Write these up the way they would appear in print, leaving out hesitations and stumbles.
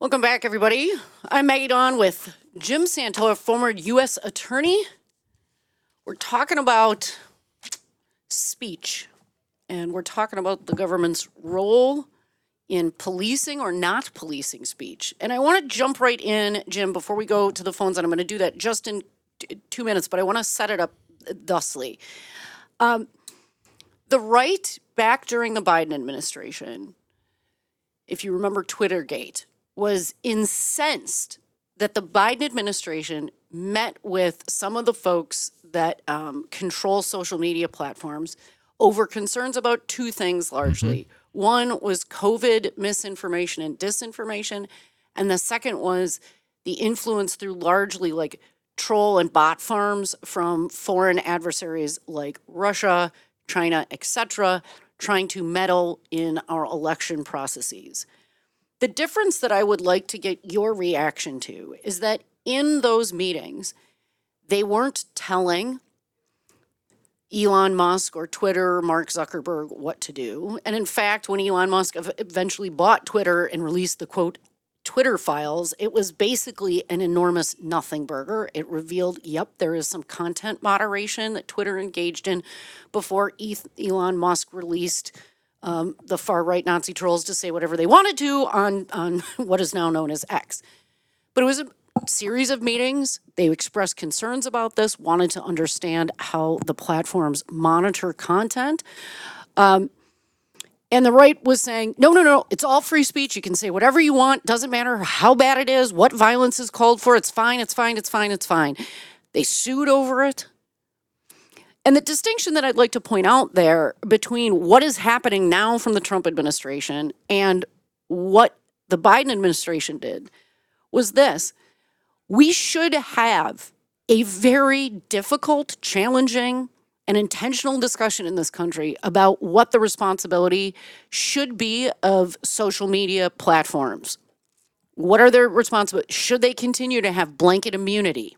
Welcome back, everybody. I'm Maggie Dawn with Jim Santola, former U.S. attorney. We're talking about speech, and we're talking about the government's role in policing or not policing speech. And I want to jump right in, Jim, before we go to the phones, and I'm going to do that just in 2 minutes, but I want to set it up thusly. The right back during the Biden administration, if you remember Twittergate, was incensed that the Biden administration met with some of the folks that control social media platforms over concerns about two things largely. One was COVID misinformation and disinformation, and the second was the influence through largely like troll and bot farms from foreign adversaries like Russia, China, etc., trying to meddle in our election processes. The difference that I would like to get your reaction to is that in those meetings, they weren't telling Elon Musk or Twitter or Mark Zuckerberg what to do. And in fact, when Elon Musk eventually bought Twitter and released the, quote, Twitter files, it was basically an enormous nothing burger. It revealed, yep, there is some content moderation that Twitter engaged in before Elon Musk released the far-right Nazi trolls to say whatever they wanted to on what is now known as X. But it was a series of meetings. They expressed concerns about this, wanted to understand how the platforms monitor content. And the right was saying, no, it's all free speech. You can say whatever you want. Doesn't matter how bad it is, what violence is called for. It's fine. They sued over it. And the distinction that I'd like to point out there between what is happening now from the Trump administration and what the Biden administration did was this. We should have a very difficult, challenging, and intentional discussion in this country about what the responsibility should be of social media platforms. What are their responsibilities? Should they continue to have blanket immunity?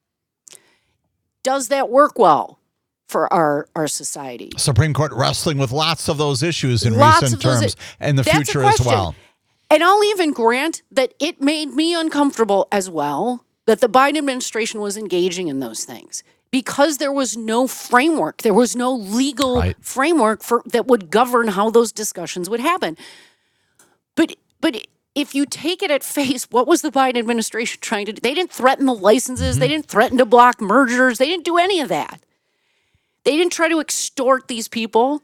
Does that work well for our society? Supreme Court wrestling with lots of those issues in recent terms and the future as well. And I'll even grant that it made me uncomfortable as well that the Biden administration was engaging in those things because there was no framework. There was no legal framework that would govern how those discussions would happen. But if you take it at face, what was the Biden administration trying to do? They didn't threaten the licenses. They didn't threaten to block mergers. They didn't do any of that. They didn't try to extort these people.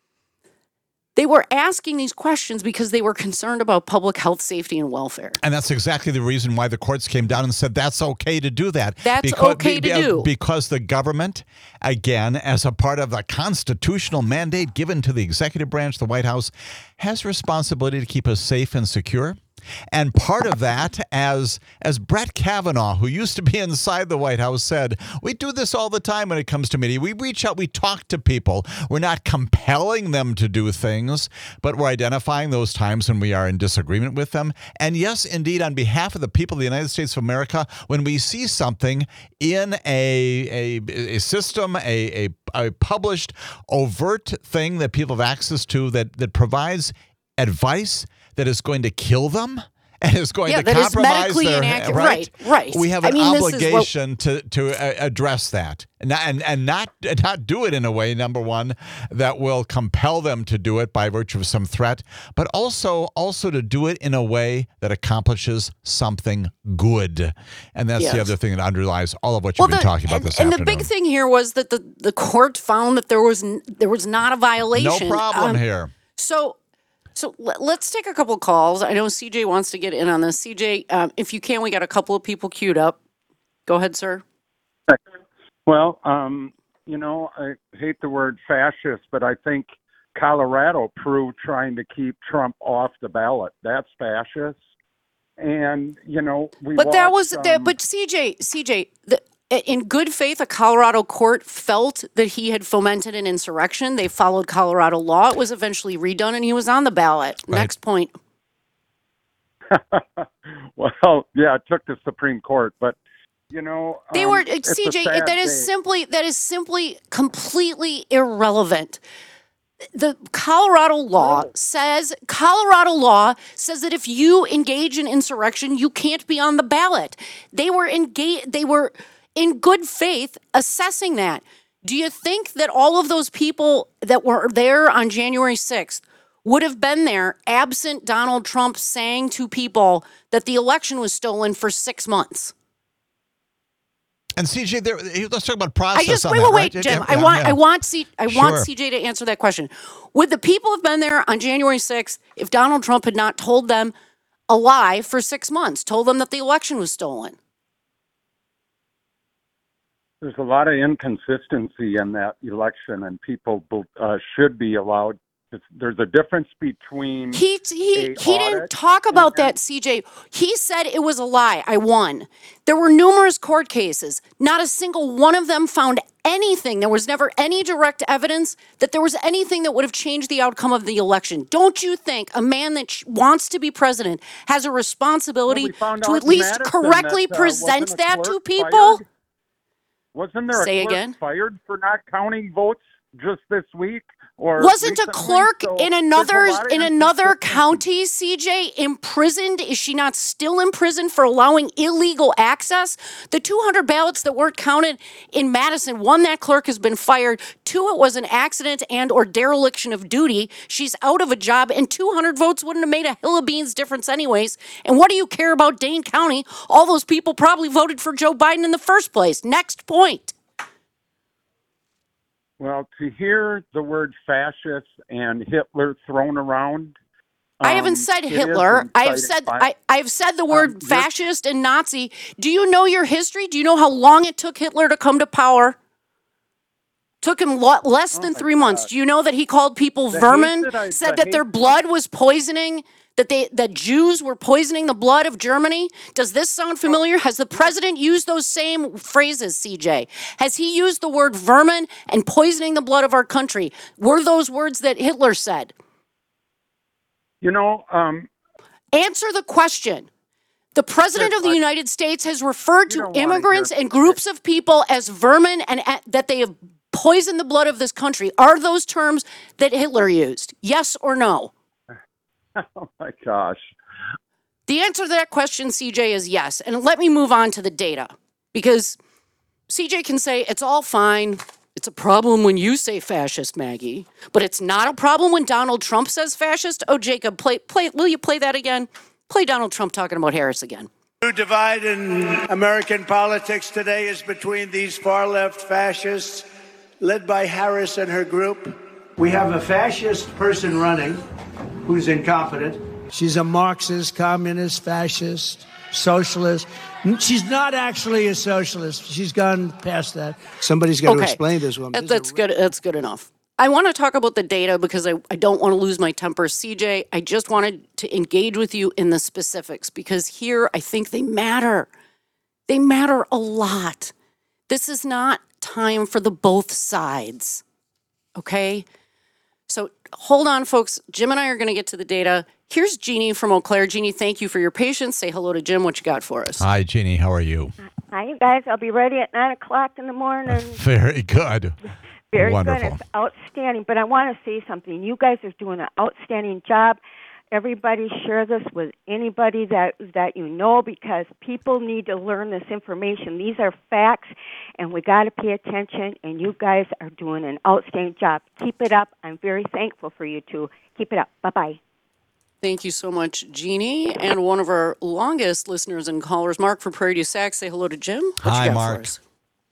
They were asking these questions because they were concerned about public health, safety, and welfare. And that's exactly the reason why the courts came down and said that's okay to do that. Okay to do. Because the government, again, as a part of the constitutional mandate given to the executive branch, the White House, has responsibility to keep us safe and secure. And part of that, as Brett Kavanaugh, who used to be inside the White House, said, we do this all the time when it comes to media. We reach out, we talk to people. We're not compelling them to do things, but we're identifying those times when we are in disagreement with them. And yes, indeed, on behalf of the people of the United States of America, when we see something in a system, a published, overt thing that people have access to that provides advice that is going to kill them and is going to compromise their right. We have an obligation to address that and not do it in a way, number one, that will compel them to do it by virtue of some threat, but also to do it in a way that accomplishes something good. And that's the other thing that underlies all of what you've been talking about this afternoon. And the big thing here was that the court found that there was not a violation. No problem here. So let's take a couple calls. I know CJ wants to get in on this. CJ, if you can, we got a couple of people queued up. Go ahead, sir. Well, I hate the word fascist, but I think Colorado proved trying to keep Trump off the ballot. That's fascist. And, But CJ, in good faith, a Colorado court felt that he had fomented an insurrection. They followed Colorado law. It was eventually redone, and he was on the ballot. Right. Next point. Well, yeah, it took the Supreme Court, but they were CJ. That is simply completely irrelevant. The Colorado law says that if you engage in insurrection, you can't be on the ballot. They were in good faith assessing that. Do you think that all of those people that were there on January 6th would have been there absent Donald Trump saying to people that the election was stolen for 6 months? And CJ, let's talk about process. I just on wait, that, wait, right? Jim. Yeah, I want Sure. CJ to answer that question. Would the people have been there on January 6th if Donald Trump had not told them a lie for 6 months, told them that the election was stolen? There's a lot of inconsistency in that election, and people should be allowed. There's a difference between He didn't talk about that, CJ. He said it was a lie. I won. There were numerous court cases. Not a single one of them found anything. There was never any direct evidence that there was anything that would have changed the outcome of the election. Don't you think a man that wants to be president has a responsibility to at least correctly present that to people? Fired? Wasn't there Say a clerk again? fired for not counting votes just this week? Or Wasn't a recently? clerk So in there's a another lot of county, CJ, imprisoned? Is she not still in prison for allowing illegal access? The 200 ballots that weren't counted in Madison, one, that clerk has been fired. Two, it was an accident and or dereliction of duty. She's out of a job, and 200 votes wouldn't have made a hill of beans difference anyways. And what do you care about Dane County? All those people probably voted for Joe Biden in the first place. Next point. Well, to hear the word fascist and Hitler thrown around. I haven't said it is Hitler. I've said the word you're- fascist and Nazi. Do you know your history? Do you know how long it took Hitler to come to power? Took him less than 3 months. Do you know that he called people vermin? Said that their blood was poisoning. That Jews were poisoning the blood of Germany? Does this sound familiar? Has the president used those same phrases, CJ? Has he used the word vermin and poisoning the blood of our country? Were those words that Hitler said? Answer the question. The president of the United States has referred to immigrants and groups of people as vermin and that they have poisoned the blood of this country. Are those terms that Hitler used? Yes or no? Oh my gosh. The answer to that question, CJ, is yes. And let me move on to the data, because CJ can say it's all fine. It's a problem when you say fascist, Maggie, but it's not a problem when Donald Trump says fascist. Oh, Jacob, will you play that again? Play Donald Trump talking about Harris again. The divide in American politics today is between these far-left fascists led by Harris and her group. We have a fascist person running who's incompetent. She's a Marxist, communist, fascist, socialist. She's not actually a socialist. She's gone past that. Somebody's got to explain this woman. That's good. That's good enough. I want to talk about the data because I don't want to lose my temper. CJ, I just wanted to engage with you in the specifics because here I think they matter. They matter a lot. This is not time for the both sides. Okay? So hold on, folks. Jim and I are going to get to the data. Here's Jeannie from Eau Claire. Jeannie, thank you for your patience. Say hello to Jim. What you got for us? Hi, Jeannie. How are you? Hi, you guys. I'll be ready at 9 o'clock in the morning. Very good. Very Wonderful. good. It's outstanding. But I want to say something. You guys are doing an outstanding job. Everybody share this with anybody that you know, because people need to learn this information. These are facts, and we got to pay attention, and you guys are doing an outstanding job. Keep it up. I'm very thankful for you two. Keep it up. Bye-bye. Thank you so much, Jeannie. And one of our longest listeners and callers, Mark from Prairie du Sac. Say hello to Jim. What Hi, you got Mark. For us?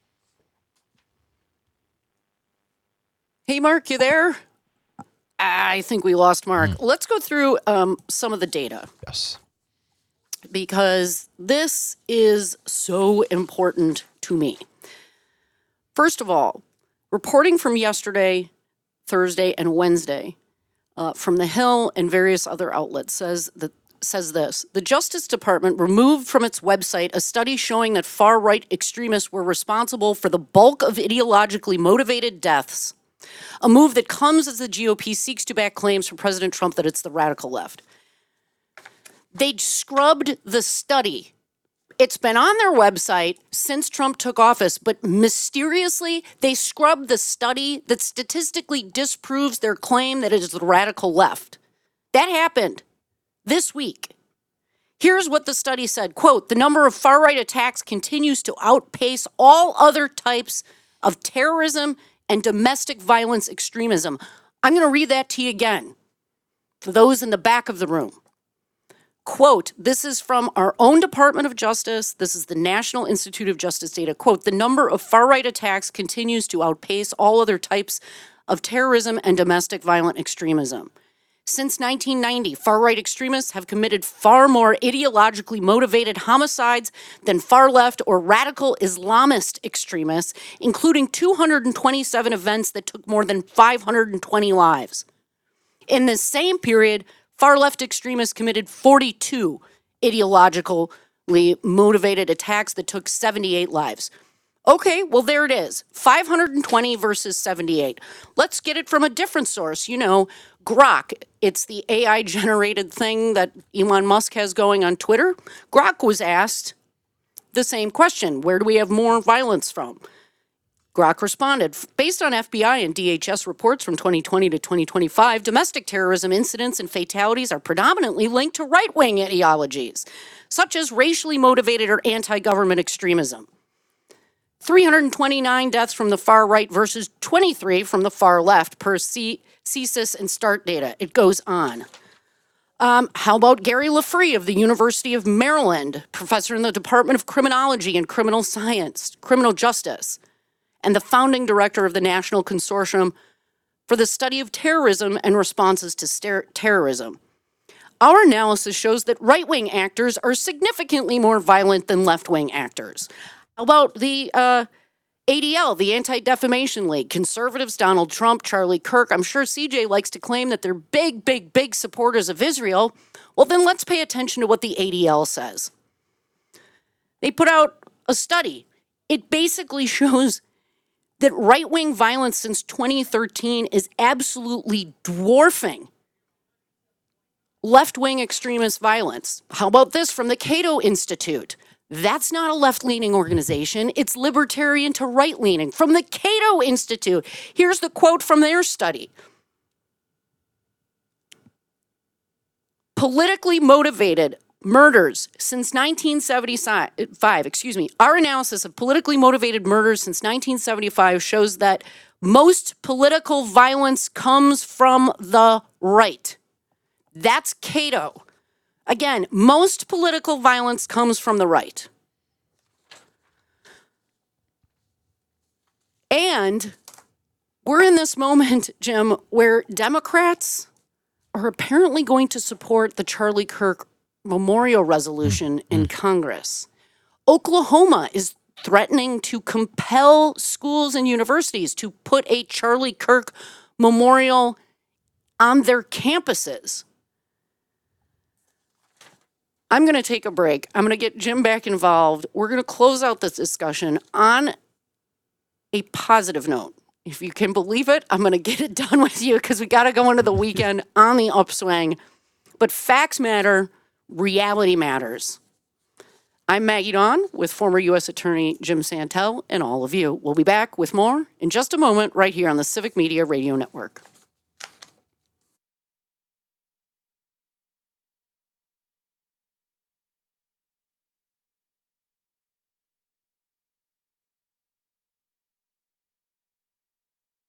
Hey, Mark, you there? I think we lost Mark. Let's go through some of the data Yes. because this is so important to me. First of all, reporting from yesterday, Thursday, and Wednesday from The Hill and various other outlets says this. The Justice Department removed from its website a study showing that far-right extremists were responsible for the bulk of ideologically motivated deaths. A move that comes as the GOP seeks to back claims from President Trump that it's the radical left. They scrubbed the study It's been on their website since Trump took office, but mysteriously, they scrubbed the study that statistically disproves their claim that it is the radical left. That happened this week. Here's what the study said, quote, the number of far-right attacks continues to outpace all other types of terrorism and domestic violence extremism. I'm going to read that to you again for those in the back of the room. Quote, this is from our own Department of Justice. This is the National Institute of Justice data. Quote, the number of far-right attacks continues to outpace all other types of terrorism and domestic violent extremism. Since 1990, far-right extremists have committed far more ideologically motivated homicides than far-left or radical Islamist extremists, including 227 events that took more than 520 lives. In this same period, far-left extremists committed 42 ideologically motivated attacks that took 78 lives. Okay, well, there it is. 520 versus 78. Let's get it from a different source. You know, Grok. It's the AI-generated thing that Elon Musk has going on Twitter. Grok was asked the same question. Where do we have more violence from? Grok responded, based on FBI and DHS reports from 2020 to 2025, domestic terrorism incidents and fatalities are predominantly linked to right-wing ideologies, such as racially motivated or anti-government extremism. 329 deaths from the far right versus 23 from the far left per CSIS and START data. It goes on. How about Gary LaFree of the University of Maryland, professor in the Department of Criminology and Criminal Science, Criminal Justice, and the founding director of the National Consortium for the Study of Terrorism and Responses to Terrorism. Our analysis shows that right-wing actors are significantly more violent than left-wing actors. How about the ADL, the Anti-Defamation League, conservatives, Donald Trump, Charlie Kirk? I'm sure CJ likes to claim that they're big supporters of Israel. Well, then let's pay attention to what the ADL says. They put out a study. It basically shows that right-wing violence since 2013 is absolutely dwarfing left-wing extremist violence. How about this from the Cato Institute? That's not a left-leaning organization. It's libertarian to right-leaning. From the Cato Institute, here's the quote from their study. Politically motivated murders since 1975, our analysis of politically motivated murders since 1975 shows that most political violence comes from the right. That's Cato. Again, most political violence comes from the right. And we're in this moment, Jim, where Democrats are apparently going to support the Charlie Kirk memorial resolution in Congress. Oklahoma is threatening to compel schools and universities to put a Charlie Kirk memorial on their campuses. I'm going to take a break. I'm going to get Jim back involved. We're going to close out this discussion on a positive note. If you can believe it, I'm going to get it done with you because we got to go into the weekend on the upswing. But facts matter. Reality matters. I'm Maggie Dawn with former U.S. Attorney Jim Santel and all of you. We'll be back with more in just a moment right here on the Civic Media Radio Network.